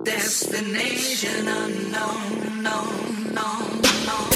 Destination unknown, known, known, known.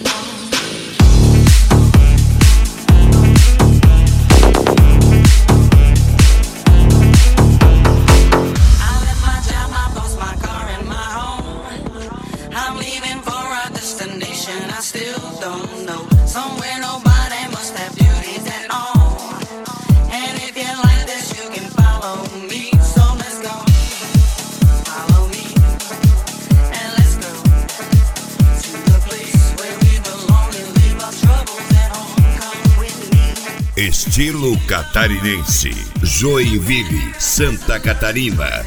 I still don't know. Somewhere nobody must have beauties at all. And if you like this, you can follow me. So let's go. Follow me. And let's go to the place where we belong and leave our troubles at home. Come with me. Estilo catarinense. Joinville, Santa Catarina.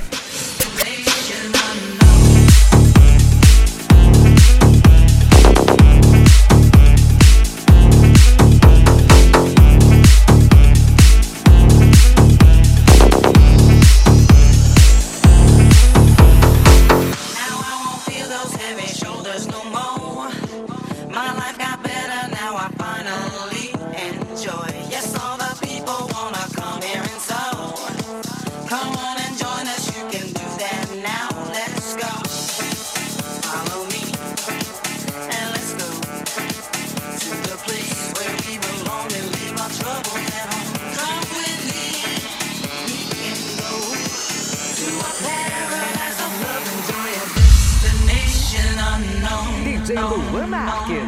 DJ Luan Marques.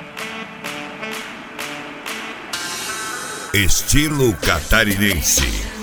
Estilo catarinense.